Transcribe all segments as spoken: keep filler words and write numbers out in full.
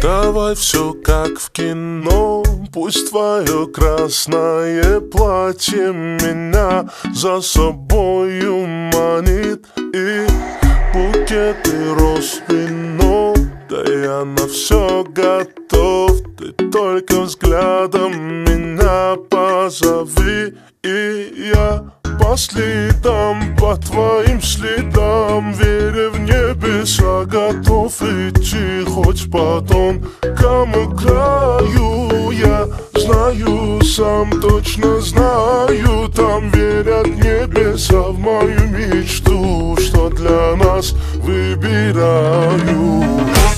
Давай все как в кино, пусть твое красное платье меня за собою манит. И букеты роз, вино, да я на все готов. Ты только взглядом меня позови, и я по следам, по твоим следам, веря в небеса, готов идти хоть по тонкому краю. Я знаю, сам точно знаю, там верят небеса в мою мечту, что для нас выбираю.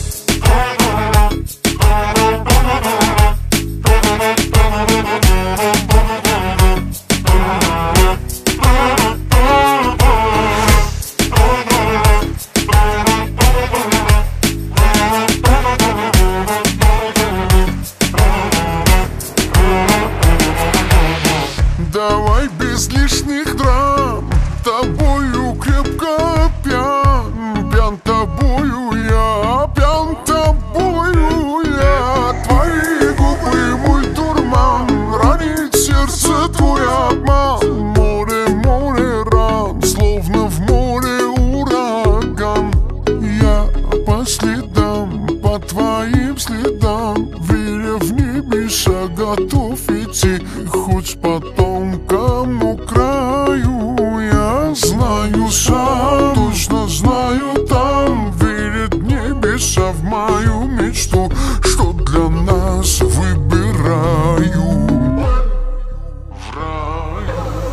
Давай без лишних драм, тобою крепко пьян, пьян тобою я, пьян тобою я. Твои губы мой дурман, ранит сердце твой обман. Море, море ран, словно в море ураган. Я по следам, по твоим следам, веря в небеса, готов идти хоть по тонкому краю. Я знаю сам, точно знаю, там верят небеса в мою мечту, что для нас выбираю. В раю.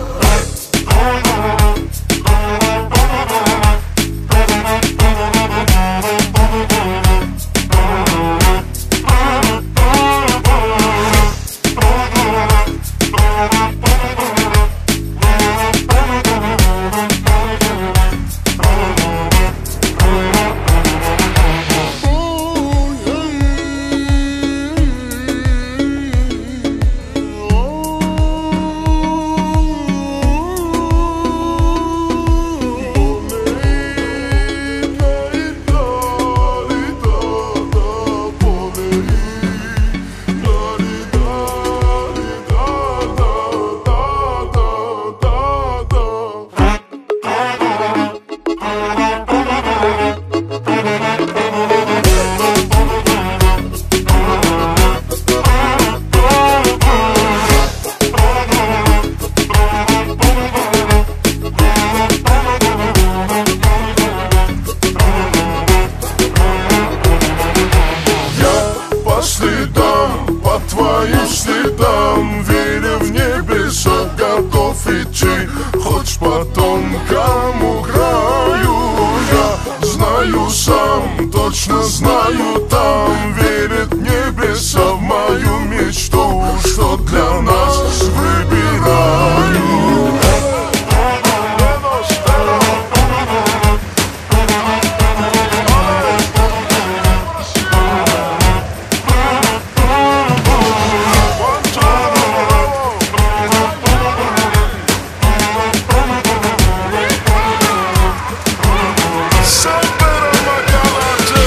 Следам, по твоим следам, веря в небеса, готов идти хоть по тонкому краю. Я знаю сам, точно знаю, там верят небеса в мою мечту, что для нас выбираю.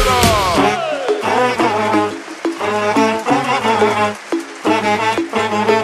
We'll be right back.